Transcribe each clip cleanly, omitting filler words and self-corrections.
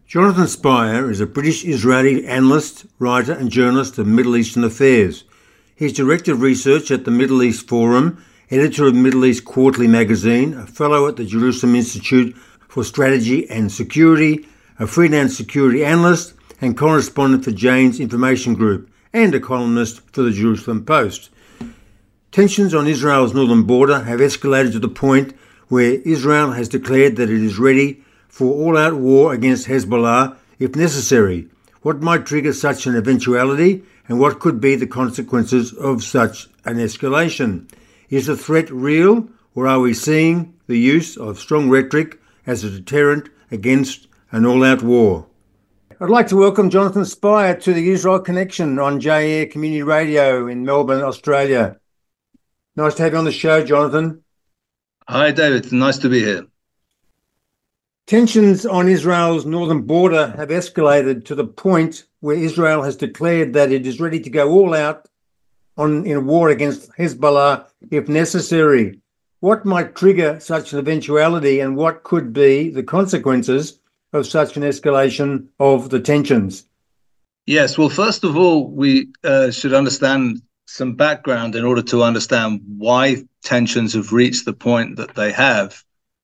Jonathan Spyer is a British-Israeli analyst, writer and journalist of Middle Eastern affairs. He's Director of Research at the Middle East Forum, editor of Middle East Quarterly magazine, a fellow at the Jerusalem Institute for Strategy and Security, a freelance security analyst and correspondent for Jane's Information Group, and a columnist for the Jerusalem Post. Tensions on Israel's northern border have escalated to the point where Israel has declared that it is ready for all-out war against Hezbollah if necessary. What might trigger such an eventuality, and what could be the consequences of such an escalation? Is the threat real, or are we seeing the use of strong rhetoric as a deterrent against an all-out war? I'd like to welcome Jonathan Spyer to the Israel Connection on J-Air Community Radio in Melbourne, Australia. Nice to have you on the show, Jonathan. Hi, David. Nice to be here. Tensions on Israel's northern border have escalated to the point where Israel has declared that it is ready to go all out in a war against Hezbollah if necessary. What might trigger such an eventuality, and what could be the consequences of such an escalation of the tensions? Yes, well, first of all, we should understand some background in order to understand why tensions have reached the point that they have.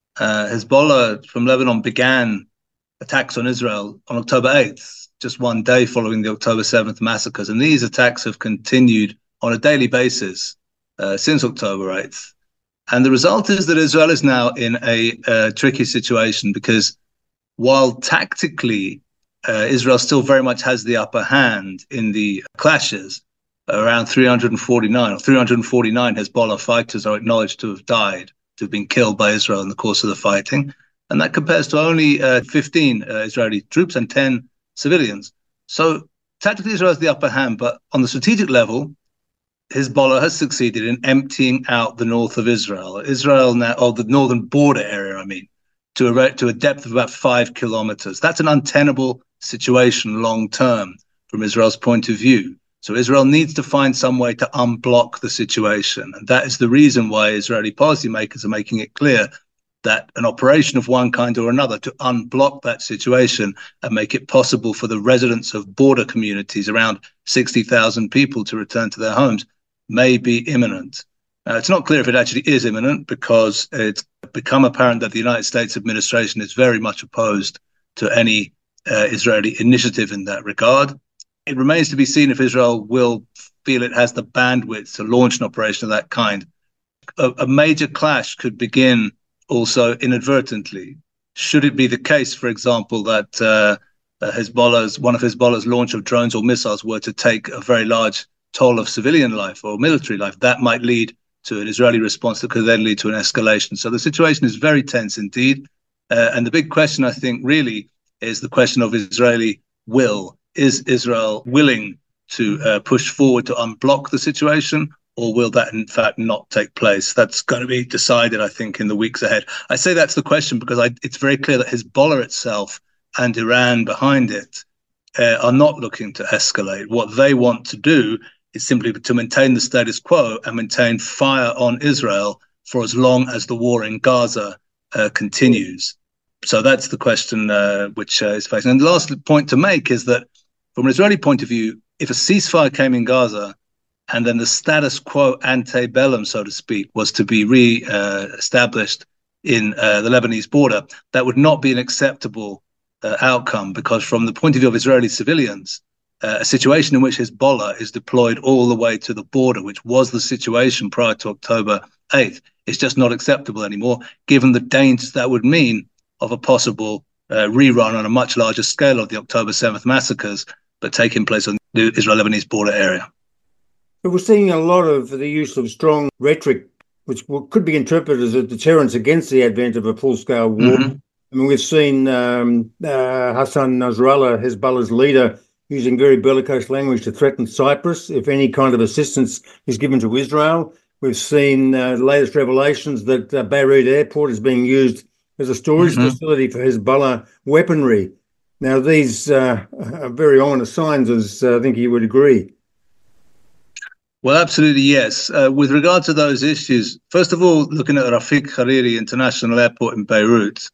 Hezbollah from Lebanon began attacks on Israel on October 8th, just one day following the October 7th massacres. And these attacks have continued on a daily basis since October 8th. And the result is that Israel is now in a tricky situation because while tactically Israel still very much has the upper hand in the clashes, around 349 Hezbollah fighters are acknowledged to have died, to have been killed by Israel in the course of the fighting. And that compares to only 15 Israeli troops and 10 civilians. So tactically, Israel has the upper hand. But on the strategic level, Hezbollah has succeeded in emptying out the north of Israel. Israel now, or the northern border area, to a depth of about 5 kilometers. That's an untenable situation long term from Israel's point of view. So Israel needs to find some way to unblock the situation. And that is the reason why Israeli policymakers are making it clear that an operation of one kind or another to unblock that situation and make it possible for the residents of border communities, around 60,000 people, to return to their homes may be imminent. It's not clear if it actually is imminent because it's become apparent that the United States administration is very much opposed to any Israeli initiative in that regard. It remains to be seen if Israel will feel it has the bandwidth to launch an operation of that kind. A major clash could begin also inadvertently. Should it be the case, for example, that one of Hezbollah's launch of drones or missiles were to take a very large toll of civilian life or military life, that might lead to an Israeli response that could then lead to an escalation. So the situation is very tense indeed. And the big question, I think, really is the question of Israeli will. Is Israel willing to push forward to unblock the situation, or will that in fact not take place? That's going to be decided, I think, in the weeks ahead. I say that's the question because it's very clear that Hezbollah itself and Iran behind it are not looking to escalate. What they want to do is simply to maintain the status quo and maintain fire on Israel for as long as the war in Gaza continues. So that's the question which is facing. And the last point to make is that from an Israeli point of view, if a ceasefire came in Gaza and then the status quo antebellum, so to speak, was to be re-established in the Lebanese border, that would not be an acceptable outcome because from the point of view of Israeli civilians, a situation in which Hezbollah is deployed all the way to the border, which was the situation prior to October 8th, is just not acceptable anymore, given the dangers that would mean of a possible rerun on a much larger scale of the October 7th massacres, but taking place on the Israel-Lebanese border area. But we're seeing a lot of the use of strong rhetoric, which could be interpreted as a deterrence against the advent of a full-scale war. Mm-hmm. I mean, we've seen Hassan Nasrallah, Hezbollah's leader, using very bellicose language to threaten Cyprus if any kind of assistance is given to Israel. We've seen the latest revelations that Beirut airport is being used as a storage facility for Hezbollah weaponry. Now, these are very ominous signs, as I think you would agree. Well, absolutely, yes. With regard to those issues, first of all, looking at Rafik Hariri International Airport in Beirut,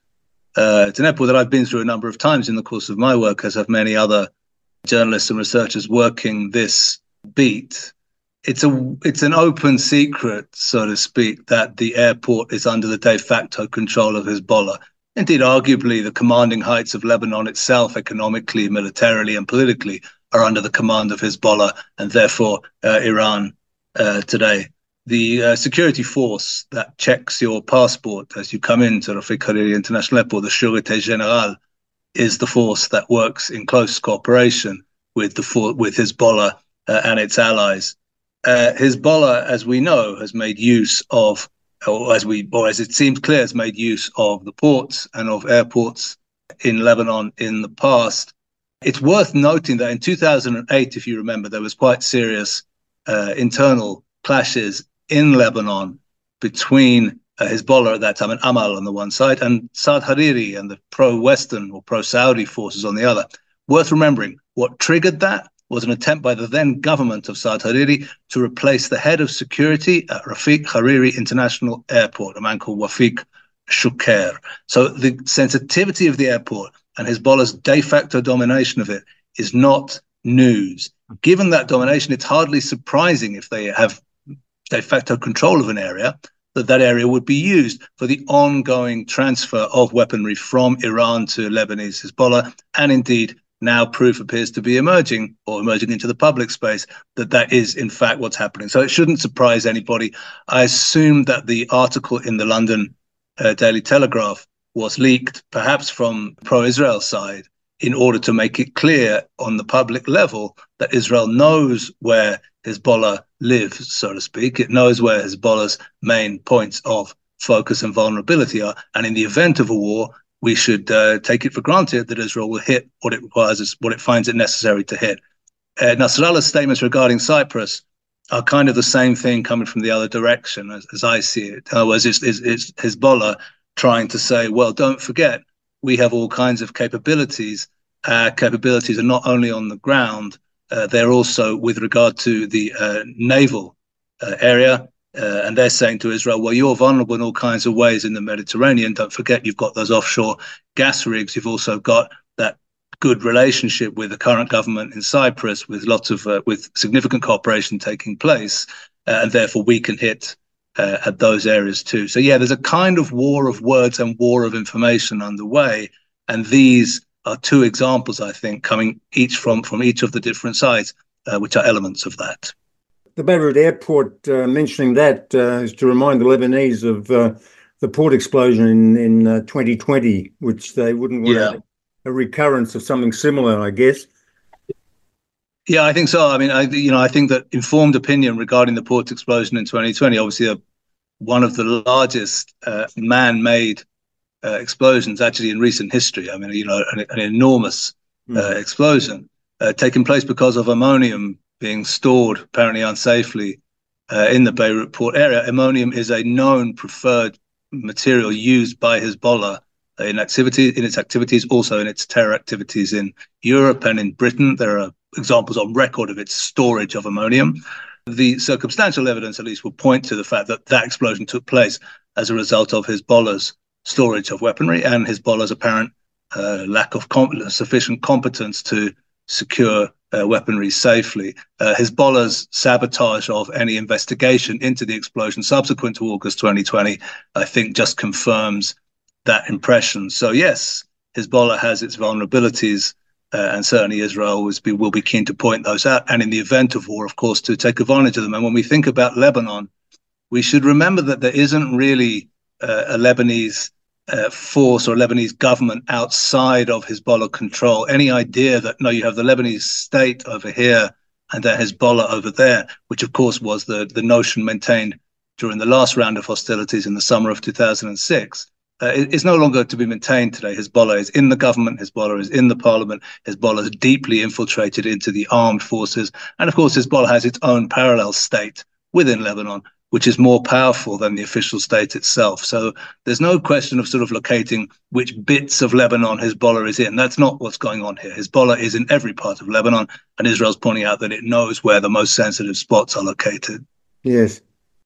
It's an airport that I've been through a number of times in the course of my work, as have many other journalists and researchers working this beat. It's an open secret, so to speak, that the airport is under the de facto control of Hezbollah. Indeed, arguably, the commanding heights of Lebanon itself, economically, militarily, and politically, are under the command of Hezbollah and therefore Iran today. The security force that checks your passport as you come into Rafik Hariri International Airport, the Sûreté Générale, is the force that works in close cooperation with Hezbollah and its allies. Hezbollah, as we know, has made use of, or as it seems clear, has made use of the ports and of airports in Lebanon in the past. It's worth noting that in 2008, if you remember, there was quite serious internal clashes in Lebanon between Hezbollah at that time and Amal on the one side and Saad Hariri and the pro-Western or pro-Saudi forces on the other. Worth remembering, what triggered that was an attempt by the then government of Saad Hariri to replace the head of security at Rafik Hariri International Airport, a man called Wafik Shuker. So the sensitivity of the airport and Hezbollah's de facto domination of it is not news. Given that domination, it's hardly surprising if they have de facto control of an area, that area would be used for the ongoing transfer of weaponry from Iran to Lebanese Hezbollah. And indeed, now proof appears to be emerging into the public space that is, in fact, what's happening. So it shouldn't surprise anybody. I assume that the article in the London Daily Telegraph was leaked, perhaps from pro-Israel side, in order to make it clear on the public level that Israel knows where Hezbollah lives, so to speak. It knows where Hezbollah's main points of focus and vulnerability are. And in the event of a war, we should take it for granted that Israel will hit what it requires, what it finds it necessary to hit. Nasrallah's statements regarding Cyprus are kind of the same thing coming from the other direction, as I see it. In other words, it's Hezbollah trying to say, well, don't forget, we have all kinds of capabilities. Capabilities are not only on the ground, they're also with regard to the naval area. And they're saying to Israel, well, you're vulnerable in all kinds of ways in the Mediterranean. Don't forget, you've got those offshore gas rigs. You've also got that good relationship with the current government in Cyprus, with lots of with significant cooperation taking place. And therefore, we can hit at those areas too. So, yeah, there's a kind of war of words and war of information underway. And these are two examples, I think, coming each from each of the different sides, which are elements of that. The Beirut airport, mentioning that is to remind the Lebanese of the port explosion in 2020, which they wouldn't want a recurrence of something similar, I guess. Yeah, I think so. I mean, I think that informed opinion regarding the port explosion in 2020, obviously one of the largest man-made explosions actually in recent history. I mean, an enormous explosion taking place because of ammonium being stored apparently unsafely in the Beirut port area. Ammonium is a known preferred material used by Hezbollah in its activities, also in its terror activities in Europe and in Britain. There are examples on record of its storage of ammonium. The circumstantial evidence, at least, will point to the fact that that explosion took place as a result of Hezbollah's storage of weaponry and Hezbollah's apparent lack of sufficient competence to secure weaponry safely. Hezbollah's sabotage of any investigation into the explosion subsequent to August 2020, I think, just confirms that impression. So yes, Hezbollah has its vulnerabilities, and certainly Israel will be keen to point those out, and in the event of war, of course, to take advantage of them. And when we think about Lebanon, we should remember that there isn't really a Lebanese force or Lebanese government outside of Hezbollah control. Any idea that, no, you have the Lebanese state over here and then Hezbollah over there, which of course was the notion maintained during the last round of hostilities in the summer of 2006, is no longer to be maintained today. Hezbollah is in the government, Hezbollah is in the parliament, Hezbollah is deeply infiltrated into the armed forces. And of course, Hezbollah has its own parallel state within Lebanon, which is more powerful than the official state itself. So there's no question of sort of locating which bits of Lebanon Hezbollah is in. That's not what's going on here. Hezbollah is in every part of Lebanon, and Israel's pointing out that it knows where the most sensitive spots are located. Yes.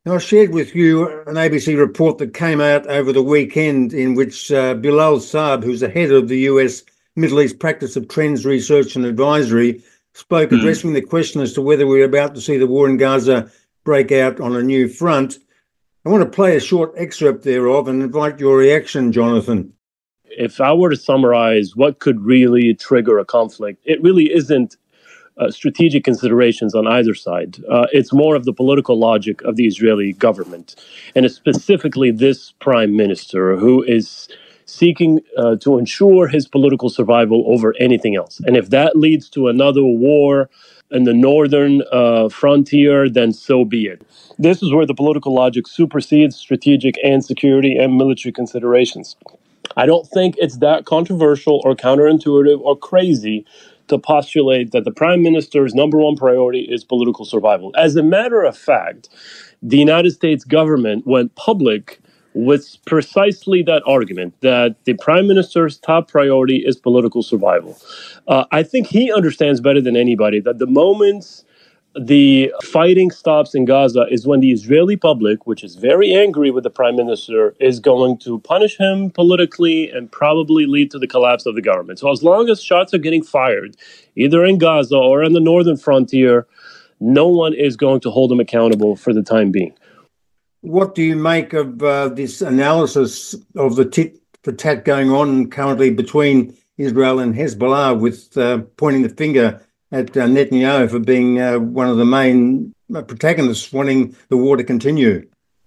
Now, I shared with you an ABC report that came out over the weekend in which Bilal Saab, who's the head of the US Middle East Practice of Trends Research and Advisory, spoke addressing the question as to whether we're about to see the war in Gaza break out on a new front. I want to play a short excerpt thereof and invite your reaction, Jonathan. If I were to summarize what could really trigger a conflict, it really isn't strategic considerations on either side. It's more of the political logic of the Israeli government, and it's specifically this prime minister who is seeking to ensure his political survival over anything else. And if that leads to another war in the northern frontier, then so be it. This is where the political logic supersedes strategic and security and military considerations. I don't think it's that controversial or counterintuitive or crazy to postulate that the prime minister's number one priority is political survival. As a matter of fact, the United States government went public with precisely that argument, that the prime minister's top priority is political survival. I think he understands better than anybody that the moment the fighting stops in Gaza is when the Israeli public, which is very angry with the prime minister, is going to punish him politically and probably lead to the collapse of the government. So as long as shots are getting fired, either in Gaza or on the northern frontier, no one is going to hold him accountable for the time being. What do you make of this analysis of the tit for tat going on currently between Israel and Hezbollah, with pointing the finger at Netanyahu for being one of the main protagonists wanting the war to continue?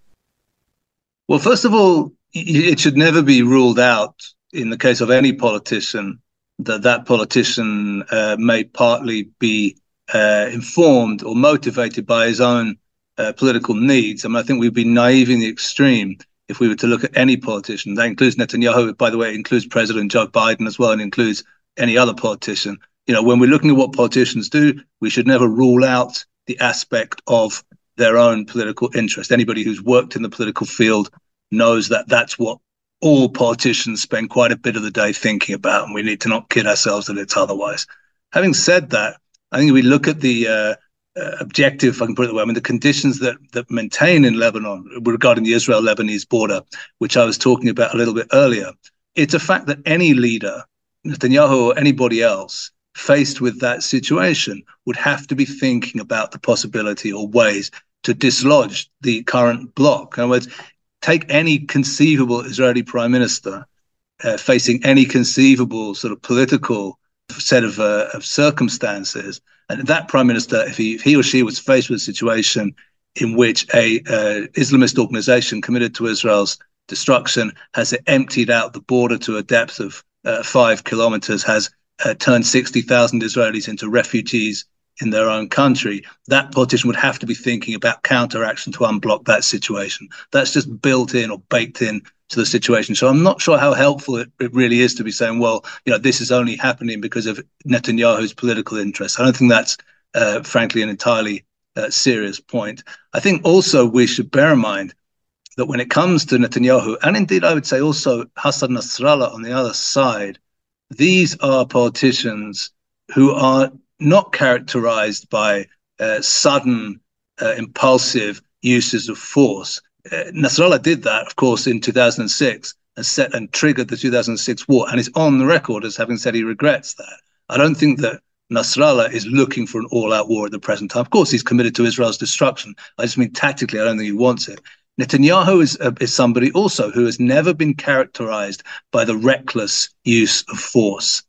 Well, first of all, it should never be ruled out in the case of any politician that politician may partly be informed or motivated by his own political needs. I mean, I think we'd be naive in the extreme if we were to look at any politician. That includes Netanyahu, by the way, it includes President Joe Biden as well, and includes any other politician. You know, when we're looking at what politicians do, we should never rule out the aspect of their own political interest. Anybody who's worked in the political field knows that that's what all politicians spend quite a bit of the day thinking about, and we need to not kid ourselves that it's otherwise. Having said that, I think if we look at the objective, if I can put it that way, I mean, the conditions that maintain in Lebanon regarding the Israel-Lebanese border, which I was talking about a little bit earlier, it's a fact that any leader, Netanyahu or anybody else, faced with that situation would have to be thinking about the possibility or ways to dislodge the current bloc. In other words, take any conceivable Israeli prime minister facing any conceivable sort of political set of circumstances, and that prime minister, if he or she was faced with a situation in which a Islamist organization committed to Israel's destruction has emptied out the border to a depth of 5 kilometers, has turned 60,000 Israelis into refugees in their own country, that politician would have to be thinking about counteraction to unblock that situation. That's just built in or baked in to the situation. So I'm not sure how helpful it really is to be saying, well, you know, this is only happening because of Netanyahu's political interests. I don't think that's, frankly, an entirely serious point. I think also we should bear in mind that when it comes to Netanyahu, and indeed I would say also Hassan Nasrallah on the other side, these are politicians who are not characterized by sudden, impulsive uses of force. Nasrallah did that, of course, in 2006 and triggered the 2006 war, and is on the record as having said he regrets that. I don't think that Nasrallah is looking for an all-out war at the present time. Of course, he's committed to Israel's destruction. I just mean tactically, I don't think he wants it. Netanyahu is somebody also who has never been characterized by the reckless use of force.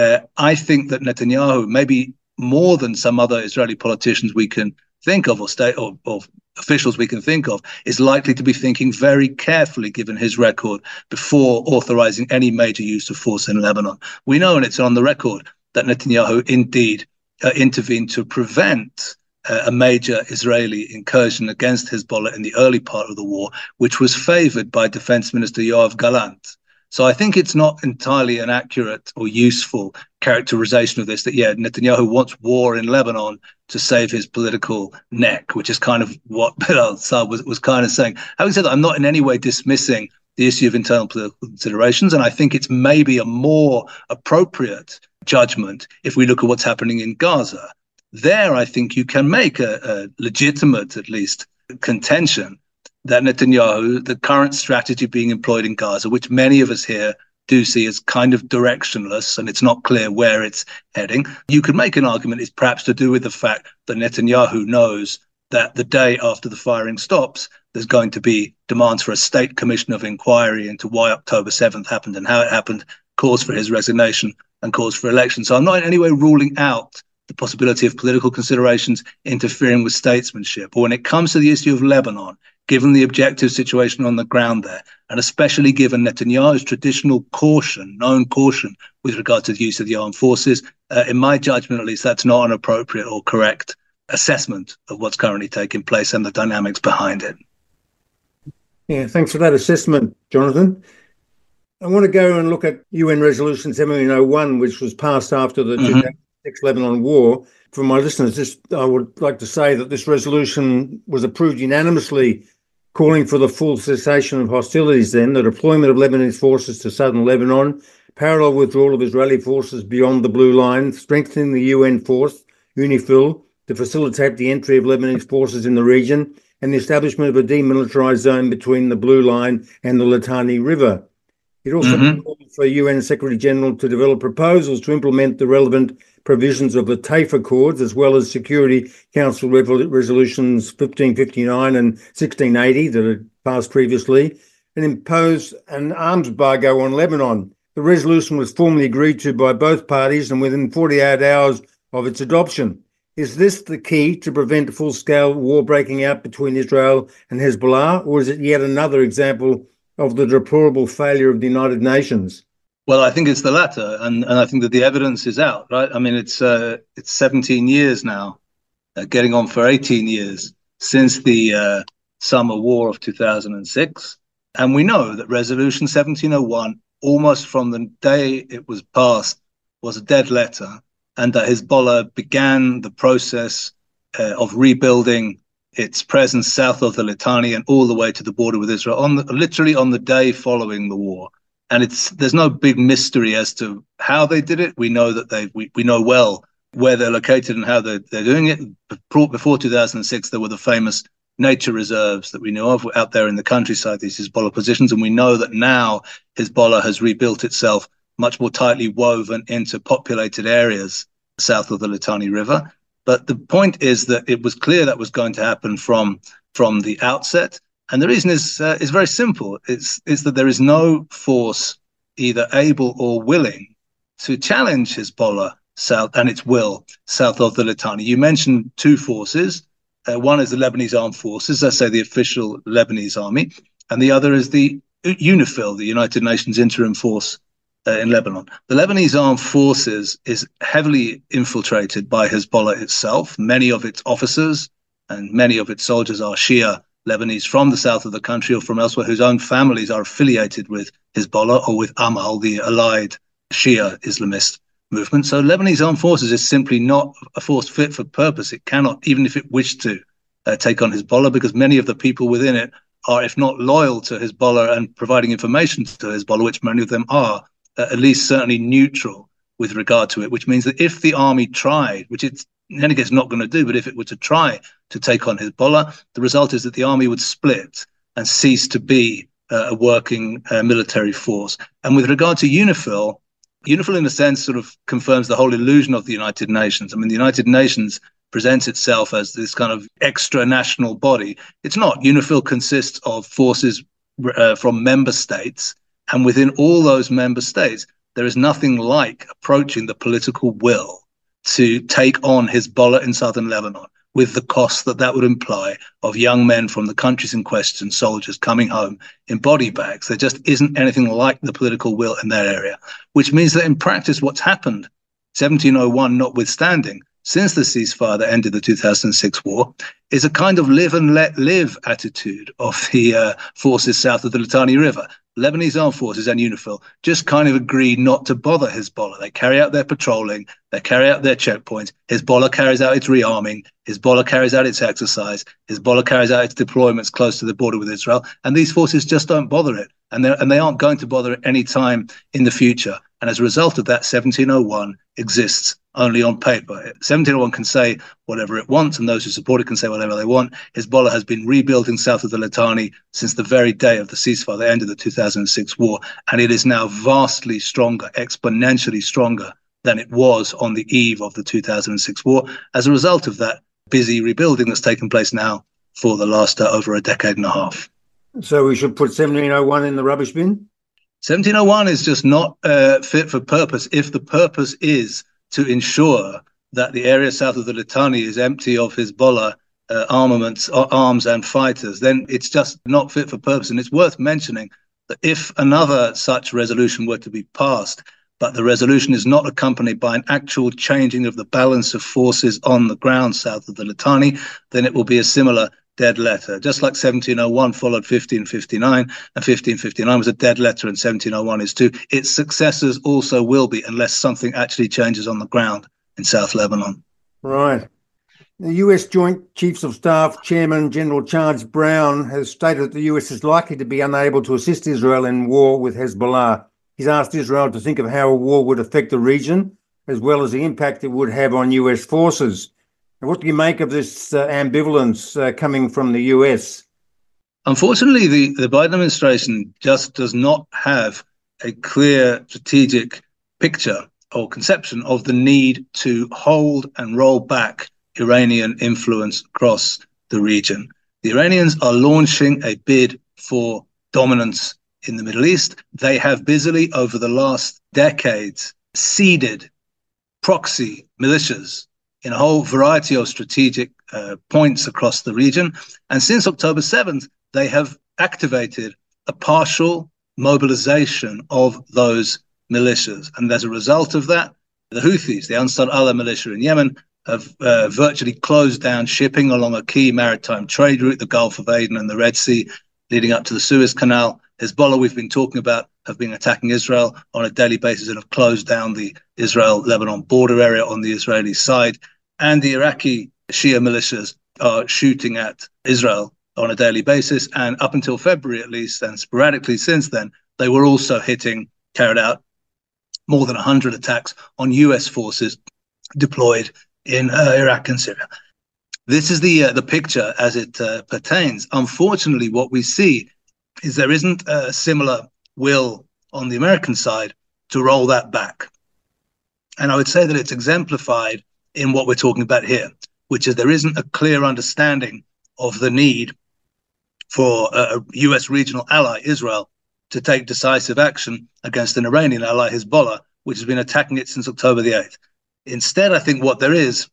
I think that Netanyahu, maybe more than some other Israeli politicians we can think of, or state or officials we can think of, is likely to be thinking very carefully, given his record, before authorizing any major use of force in Lebanon. We know, and it's on the record, that Netanyahu indeed intervened to prevent a major Israeli incursion against Hezbollah in the early part of the war, which was favored by Defense Minister Yoav Gallant. So I think it's not entirely an accurate or useful characterization of this, that, yeah, Netanyahu wants war in Lebanon to save his political neck, which is kind of what Bilal Saab was kind of saying. Having said that, I'm not in any way dismissing the issue of internal political considerations, and I think it's maybe a more appropriate judgment if we look at what's happening in Gaza. There, I think you can make a legitimate, at least, contention that Netanyahu, the current strategy being employed in Gaza, which many of us here do see as kind of directionless and it's not clear where it's heading, you could make an argument is perhaps to do with the fact that Netanyahu knows that the day after the firing stops, there's going to be demands for a state commission of inquiry into why October 7th happened and how it happened, cause for his resignation and cause for election. So I'm not in any way ruling out the possibility of political considerations interfering with statesmanship. But when it comes to the issue of Lebanon, given the objective situation on the ground there, and especially given Netanyahu's traditional caution, known caution with regard to the use of the armed forces, in my judgment, at least, that's not an appropriate or correct assessment of what's currently taking place and the dynamics behind it. Yeah, thanks for that assessment, Jonathan. I want to go and look at UN Resolution 1701, which was passed after the 2006 Lebanon War. For my listeners, I would like to say that this resolution was approved unanimously, calling for the full cessation of hostilities then, the deployment of Lebanese forces to southern Lebanon, parallel withdrawal of Israeli forces beyond the Blue Line, strengthening the UN force, UNIFIL, to facilitate the entry of Lebanese forces in the region, and the establishment of a demilitarized zone between the Blue Line and the Litani River. It also called for UN Secretary General to develop proposals to implement the relevant provisions of the TAIF Accords, as well as Security Council Resolutions 1559 and 1680 that had passed previously, and impose an arms embargo on Lebanon. The resolution was formally agreed to by both parties and within 48 hours of its adoption. Is this the key to prevent full-scale war breaking out between Israel and Hezbollah, or is it yet another example of the deplorable failure of the United Nations? Well, I think it's the latter, and I think that the evidence is out, right? I mean, it's 17 years now, getting on for 18 years since the summer war of 2006, and we know that Resolution 1701, almost from the day it was passed, was a dead letter, and that Hezbollah began the process of rebuilding its presence south of the Litani and all the way to the border with Israel, literally on the day following the war. And there's no big mystery as to how they did it. We know that we know well where they're located and how they're doing it. Before 2006, there were the famous nature reserves that we know of out there in the countryside, these Hezbollah positions. And we know that now Hezbollah has rebuilt itself much more tightly woven into populated areas south of the Litani River. But the point is that it was clear that was going to happen from the outset. And the reason is very simple. It's that there is no force either able or willing to challenge Hezbollah south and its will south of the Litani. You mentioned two forces. One is the Lebanese Armed Forces, let's say the official Lebanese army, and the other is the UNIFIL, the United Nations Interim Force in Lebanon. The Lebanese Armed Forces is heavily infiltrated by Hezbollah itself. Many of its officers and many of its soldiers are Shia Lebanese from the south of the country or from elsewhere, whose own families are affiliated with Hezbollah or with Amal, the allied Shia Islamist movement. So Lebanese Armed Forces is simply not a force fit for purpose. It cannot, even if it wished to, take on Hezbollah, because many of the people within it are, if not loyal to Hezbollah and providing information to Hezbollah, which many of them are, at least certainly neutral with regard to it, which means that if the army tried, which it's in any case not going to do, but if it were to try to take on Hezbollah, the result is that the army would split and cease to be a working military force. And with regard to UNIFIL in a sense sort of confirms the whole illusion of the United Nations. I mean, the United Nations presents itself as this kind of extra-national body. It's not. UNIFIL consists of forces from member states, and within all those member states, there is nothing like approaching the political will to take on Hezbollah in southern Lebanon, with the cost that would imply of young men from the countries in question, soldiers coming home in body bags. There just isn't anything like the political will in that area, which means that in practice, what's happened, 1701 notwithstanding, since the ceasefire that ended the 2006 war, is a kind of live and let live attitude of the forces south of the Litani River. Lebanese Armed Forces and UNIFIL just kind of agree not to bother Hezbollah. They carry out their patrolling, they carry out their checkpoints. Hezbollah carries out its rearming, Hezbollah carries out its exercise, Hezbollah carries out its deployments close to the border with Israel, and these forces just don't bother it. And they aren't going to bother it any time in the future. And as a result of that, 1701 exists only on paper. 1701 can say whatever it wants, and those who support it can say whatever they want. Hezbollah has been rebuilding south of the Litani since the very day of the ceasefire, the end of the 2006 war, and it is now vastly stronger, exponentially stronger than it was on the eve of the 2006 war, as a result of that busy rebuilding that's taken place now for the last over a decade and a half. So we should put 1701 in the rubbish bin? 1701 is just not fit for purpose if the purpose is to ensure that the area south of the Litani is empty of Hezbollah armaments, arms and fighters. Then it's just not fit for purpose. And it's worth mentioning that if another such resolution were to be passed, but the resolution is not accompanied by an actual changing of the balance of forces on the ground south of the Litani, then it will be a similar dead letter. Just like 1701 followed 1559, and 1559 was a dead letter, and 1701 is too. Its successors also will be, unless something actually changes on the ground in South Lebanon. Right. The US Joint Chiefs of Staff Chairman General Charles Brown has stated that the US is likely to be unable to assist Israel in war with Hezbollah. He's asked Israel to think of how a war would affect the region, as well as the impact it would have on US forces. What do you make of this ambivalence coming from the US? Unfortunately, the Biden administration just does not have a clear strategic picture or conception of the need to hold and roll back Iranian influence across the region. The Iranians are launching a bid for dominance in the Middle East. They have busily, over the last decades, seeded proxy militias in a whole variety of strategic points across the region. And since October 7th, they have activated a partial mobilization of those militias. And as a result of that, the Houthis, the Ansar Allah militia in Yemen, have virtually closed down shipping along a key maritime trade route, the Gulf of Aden and the Red Sea, leading up to the Suez Canal. Hezbollah, we've been talking about, have been attacking Israel on a daily basis and have closed down the Israel-Lebanon border area on the Israeli side. And the Iraqi Shia militias are shooting at Israel on a daily basis. And up until February, at least, and sporadically since then, they were also carried out more than 100 attacks on US forces deployed in Iraq and Syria. This is the picture as it pertains. Unfortunately, what we see is there isn't a similar will on the American side to roll that back. And I would say that it's exemplified in what we're talking about here, which is there isn't a clear understanding of the need for a US regional ally, Israel, to take decisive action against an Iranian ally, Hezbollah, which has been attacking it since October the 8th. Instead, I think what there is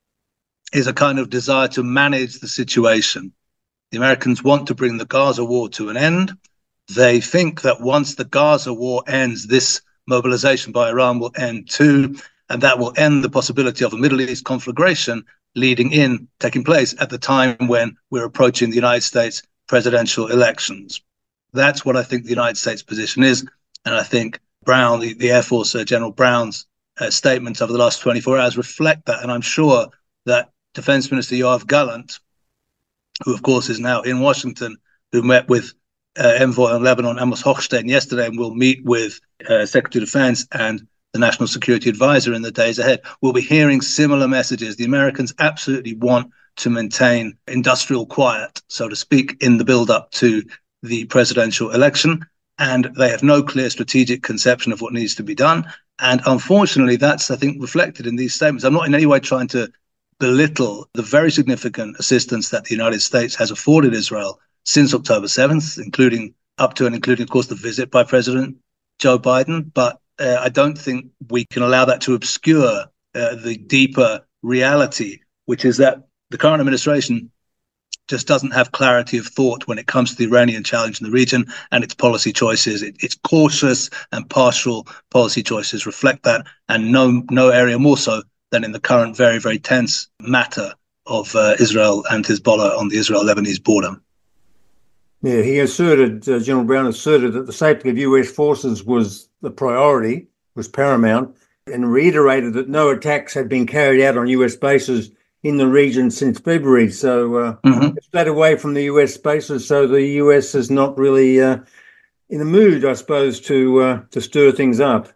a kind of desire to manage the situation. The Americans want to bring the Gaza war to an end. They think that once the Gaza war ends, this mobilization by Iran will end too, and that will end the possibility of a Middle East conflagration taking place at the time when we're approaching the United States presidential elections. That's what I think the United States position is. And I think Brown, the Air Force General Brown's statements over the last 24 hours reflect that. And I'm sure that Defense Minister Yoav Gallant, who of course is now in Washington, who met with envoy on Lebanon, Amos Hochstein, yesterday, and will meet with Secretary of Defense and the National Security Advisor in the days ahead, we'll be hearing similar messages. The Americans absolutely want to maintain industrial quiet, so to speak, in the build-up to the presidential election, and they have no clear strategic conception of what needs to be done. And unfortunately, that's, I think, reflected in these statements. I'm not in any way trying to belittle the very significant assistance that the United States has afforded Israel since October 7th, including, of course, the visit by President Joe Biden. But I don't think we can allow that to obscure the deeper reality, which is that the current administration just doesn't have clarity of thought when it comes to the Iranian challenge in the region and its policy choices. Its cautious and partial policy choices reflect that, and no area more so than in the current very, very tense matter of Israel and Hezbollah on the Israel-Lebanese border. Yeah, General Brown asserted that the safety of US forces was the priority, was paramount, and reiterated that no attacks had been carried out on US bases in the region since February. So stayed away from the US bases, so the US is not really in the mood, I suppose, to stir things up.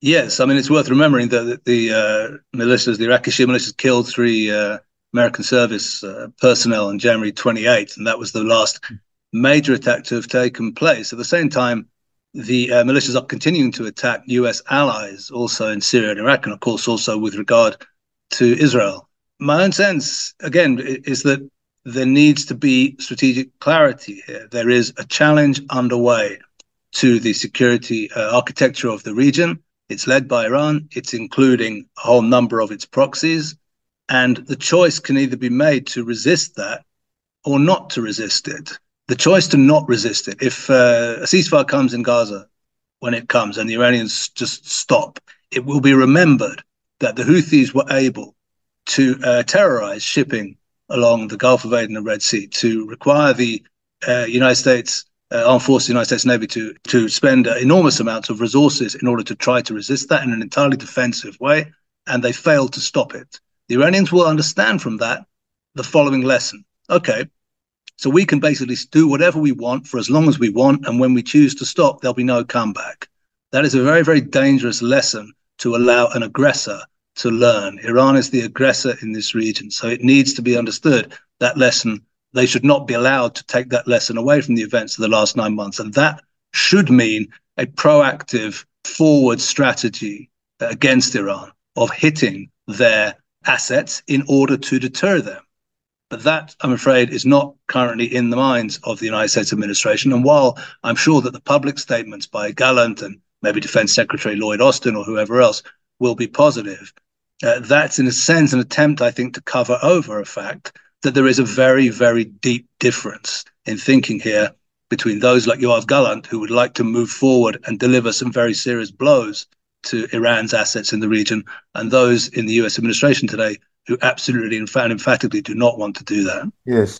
Yes, I mean, it's worth remembering that the militias, the Iraqi Shia militias, killed 3 American service personnel on January 28th, and that was the last major attack to have taken place. At the same time, the militias are continuing to attack US allies also in Syria and Iraq, and of course also with regard to Israel. My own sense, again, is that there needs to be strategic clarity here. There is a challenge underway to the security architecture of the region. It's led by Iran. It's including a whole number of its proxies. And the choice can either be made to resist that or not to resist it. The choice to not resist it, if a ceasefire comes in Gaza, when it comes, and the Iranians just stop, it will be remembered that the Houthis were able to terrorize shipping along the Gulf of Aden and Red Sea, to require the United States armed forces, the United States Navy, to spend enormous amounts of resources in order to try to resist that in an entirely defensive way, and they failed to stop it. The Iranians will understand from that the following lesson. Okay, so we can basically do whatever we want for as long as we want, and when we choose to stop, there'll be no comeback. That is a very, very dangerous lesson to allow an aggressor to learn. Iran is the aggressor in this region, so it needs to be understood, that lesson. They should not be allowed to take that lesson away from the events of the last 9 months. And that should mean a proactive forward strategy against Iran of hitting their assets in order to deter them. But that, I'm afraid, is not currently in the minds of the United States administration. And while I'm sure that the public statements by Gallant and maybe Defense Secretary Lloyd Austin or whoever else will be positive, that's in a sense an attempt, I think, to cover over a fact that there is a very, very deep difference in thinking here between those like Yoav Gallant, who would like to move forward and deliver some very serious blows to Iran's assets in the region, and those in the US administration today who absolutely and emphatically do not want to do that. Yes,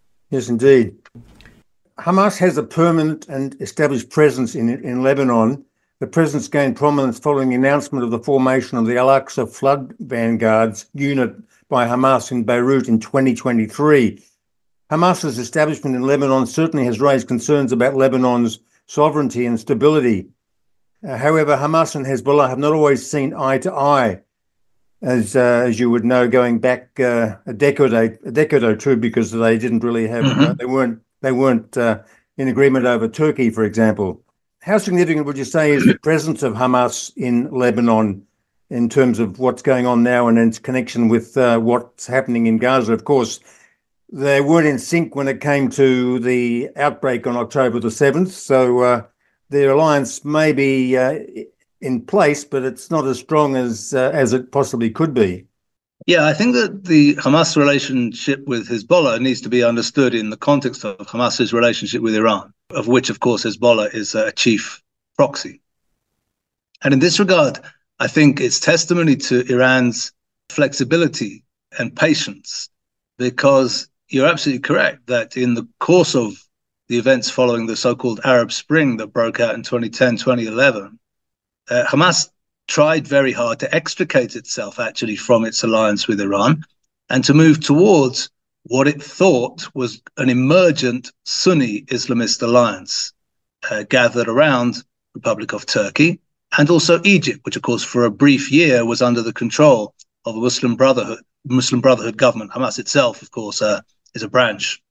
indeed. Hamas has a permanent and established presence in Lebanon. The presence gained prominence following the announcement of the formation of the Al-Aqsa Flood Vanguards unit by Hamas in Beirut in 2023. Hamas's establishment in Lebanon certainly has raised concerns about Lebanon's sovereignty and stability. However, Hamas and Hezbollah have not always seen eye to eye, as you would know, going back a decade or two, because they didn't really have they weren't in agreement over Turkey, for example. How significant would you say is the presence of Hamas in Lebanon in terms of what's going on now and its connection with what's happening in Gaza? Of course, they weren't in sync when it came to the outbreak on October the 7th, so their alliance may be in place, but it's not as strong as it possibly could be. Yeah, I think that the Hamas relationship with Hezbollah needs to be understood in the context of Hamas's relationship with Iran, of which, of course, Hezbollah is a chief proxy. And in this regard, I think it's testimony to Iran's flexibility and patience, because you're absolutely correct that in the course of the events following the so-called Arab Spring that broke out in 2010, 2011, Hamas tried very hard to extricate itself actually from its alliance with Iran and to move towards what it thought was an emergent Sunni Islamist alliance gathered around Republic of Turkey and also Egypt, which of course for a brief year was under the control of a Muslim Brotherhood government. Hamas itself, of course, is a branch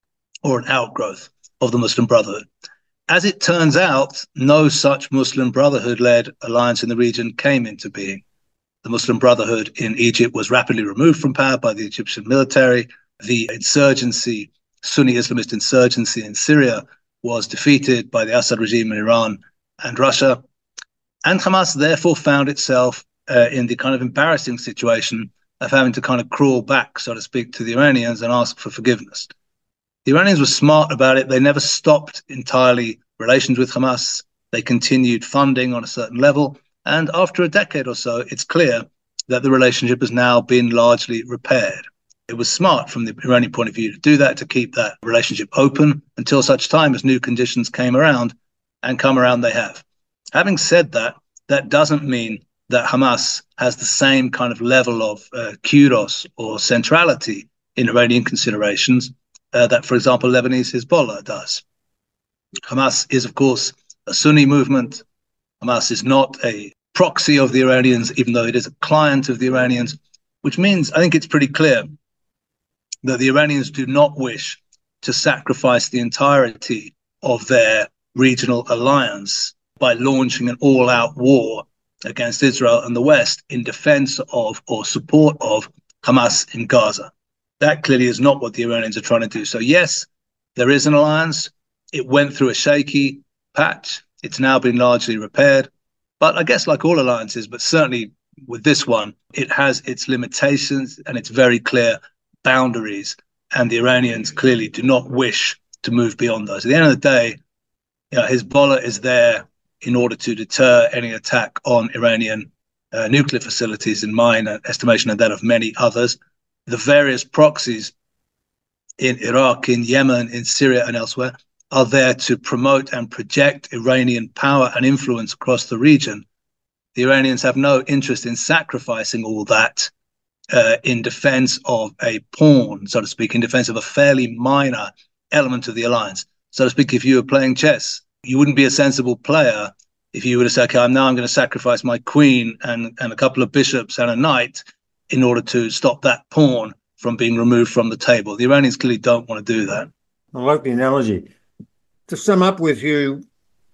or an outgrowth of the Muslim Brotherhood. As it turns out, no such Muslim Brotherhood-led alliance in the region came into being. The Muslim Brotherhood in Egypt was rapidly removed from power by the Egyptian military. The insurgency, Sunni Islamist insurgency in Syria, was defeated by the Assad regime in Iran and Russia. And Hamas therefore found itself in the kind of embarrassing situation of having to kind of crawl back, so to speak, to the Iranians and ask for forgiveness. The Iranians were smart about it. They never stopped entirely relations with Hamas. They continued funding on a certain level. And after a decade or so, it's clear that the relationship has now been largely repaired. It was smart from the Iranian point of view to do that, to keep that relationship open until such time as new conditions came around, and come around they have. Having said that, that doesn't mean that Hamas has the same kind of level of kudos or centrality in Iranian considerations that, for example, Lebanese Hezbollah does. Hamas is, of course, a Sunni movement. Hamas is not a proxy of the Iranians, even though it is a client of the Iranians, which means I think it's pretty clear that the Iranians do not wish to sacrifice the entirety of their regional alliance by launching an all-out war against Israel and the West in defense of or support of Hamas in Gaza. That clearly is not what the Iranians are trying to do. So yes, there is an alliance. It went through a shaky patch. It's now been largely repaired. But I guess like all alliances, but certainly with this one, it has its limitations and its very clear boundaries. And the Iranians clearly do not wish to move beyond those. At the end of the day, Hezbollah is there in order to deter any attack on Iranian nuclear facilities, in my estimation, and that of many others. The various proxies in Iraq, in Yemen, in Syria, and elsewhere are there to promote and project Iranian power and influence across the region. The Iranians have no interest in sacrificing all that in defense of a pawn, so to speak, in defense of a fairly minor element of the alliance. So to speak, if you were playing chess, you wouldn't be a sensible player if you were to say, okay, I'm going to sacrifice my queen and a couple of bishops and a knight in order to stop that pawn from being removed from the table. The Iranians clearly don't want to do that. I like the analogy. To sum up with you,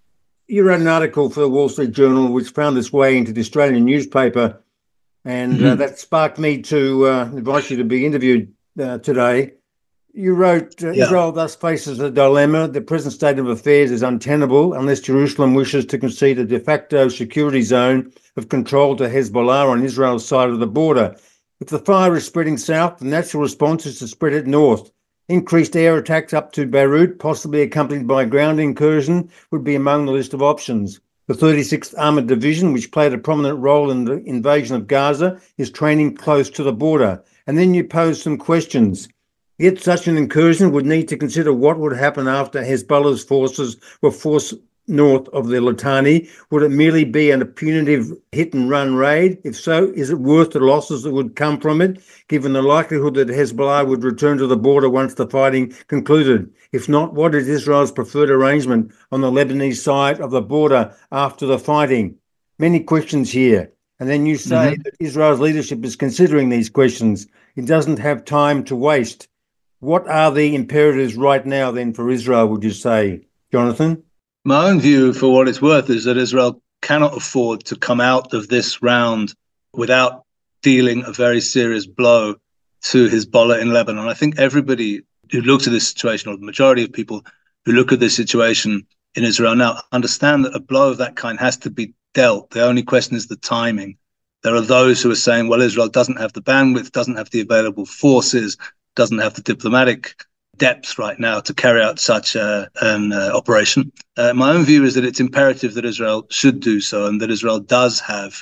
you wrote an article for the Wall Street Journal which found its way into the Australian newspaper, and that sparked me to invite you to be interviewed today. You wrote, Israel thus faces a dilemma. The present state of affairs is untenable unless Jerusalem wishes to concede a de facto security zone of control to Hezbollah on Israel's side of the border. If the fire is spreading south, the natural response is to spread it north. Increased air attacks up to Beirut, possibly accompanied by ground incursion, would be among the list of options. The 36th Armoured Division, which played a prominent role in the invasion of Gaza, is training close to the border. And then you pose some questions. Yet such an incursion would need to consider what would happen after Hezbollah's forces were forced north of the Litani. Would it merely be a punitive hit-and-run raid? If so, is it worth the losses that would come from it, given the likelihood that Hezbollah would return to the border once the fighting concluded? If not, what is Israel's preferred arrangement on the Lebanese side of the border after the fighting? Many questions here. And then you say that Israel's leadership is considering these questions. It doesn't have time to waste. What are the imperatives right now then for Israel, would you say, Jonathan? My own view, for what it's worth, is that Israel cannot afford to come out of this round without dealing a very serious blow to Hezbollah in Lebanon. I think everybody who looks at this situation, or the majority of people who look at this situation in Israel now, understand that a blow of that kind has to be dealt. The only question is the timing. There are those who are saying, well, Israel doesn't have the bandwidth, doesn't have the available forces, doesn't have the diplomatic depth right now to carry out such an operation. My own view is that it's imperative that Israel should do so, and that Israel does have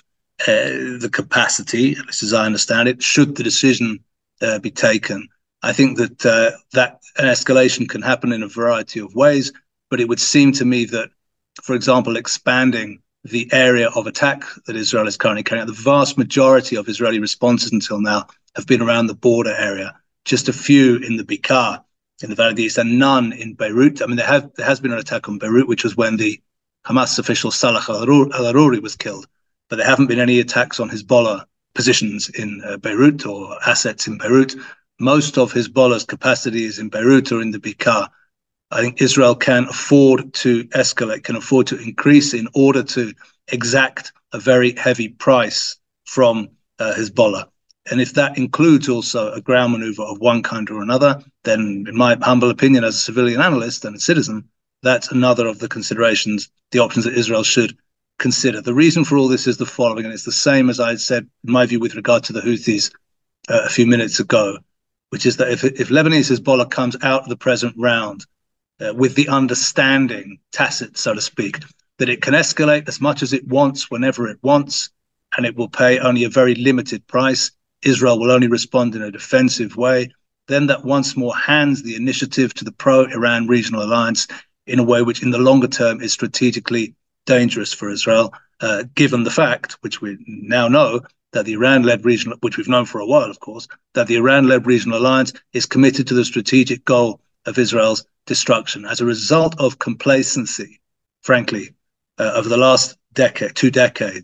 the capacity, at least as I understand it, should the decision be taken. I think that that an escalation can happen in a variety of ways, but it would seem to me that, for example, expanding the area of attack that Israel is currently carrying out, the vast majority of Israeli responses until now have been around the border area. Just a few in the Bekaa, in the Valley of the East, and none in Beirut. I mean, there has been an attack on Beirut, which was when the Hamas official Salah al-Aruri was killed. But there haven't been any attacks on Hezbollah positions in Beirut or assets in Beirut. Most of Hezbollah's capacity is in Beirut or in the Bekaa. I think Israel can afford to escalate, can afford to increase in order to exact a very heavy price from Hezbollah. And if that includes also a ground maneuver of one kind or another, then in my humble opinion as a civilian analyst and a citizen, that's another of the considerations, the options that Israel should consider. The reason for all this is the following, and it's the same as I said, in my view, with regard to the Houthis a few minutes ago, which is that if Lebanese Hezbollah comes out of the present round with the understanding, tacit, so to speak, that it can escalate as much as it wants whenever it wants, and it will pay only a very limited price, Israel will only respond in a defensive way, then that once more hands the initiative to the pro-Iran regional alliance in a way which in the longer term is strategically dangerous for Israel, given the fact, which we now know, that the Iran-led regional, which we've known for a while, of course, that the Iran-led regional alliance is committed to the strategic goal of Israel's destruction. As a result of complacency, frankly, over the last decade, 2 decades,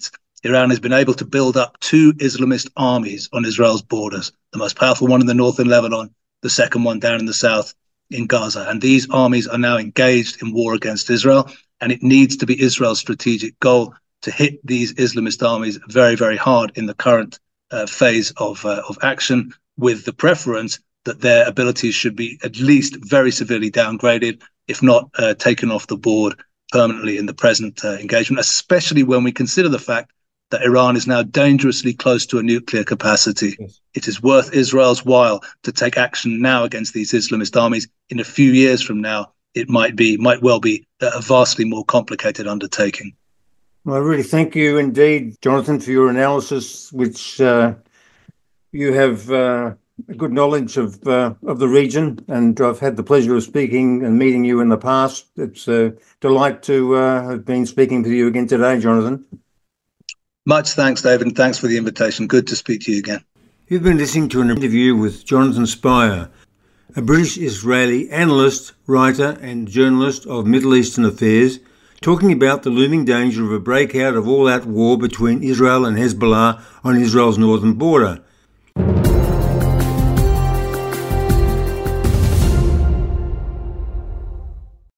Iran has been able to build up two Islamist armies on Israel's borders, the most powerful one in the north in Lebanon, the second one down in the south in Gaza. And these armies are now engaged in war against Israel, and it needs to be Israel's strategic goal to hit these Islamist armies very, very hard in the current phase of action, with the preference that their abilities should be at least very severely downgraded, if not taken off the board permanently in the present engagement, especially when we consider the fact that Iran is now dangerously close to a nuclear capacity. Yes. It is worth Israel's while to take action now against these Islamist armies. In a few years from now, it might well be a vastly more complicated undertaking. Well, I really thank you indeed, Jonathan, for your analysis, which you have a good knowledge of the region, and I've had the pleasure of speaking and meeting you in the past. It's a delight to have been speaking with you again today, Jonathan. Much thanks, David, and thanks for the invitation. Good to speak to you again. You've been listening to an interview with Jonathan Spyer, a British-Israeli analyst, writer and journalist of Middle Eastern affairs, talking about the looming danger of a breakout of all-out war between Israel and Hezbollah on Israel's northern border.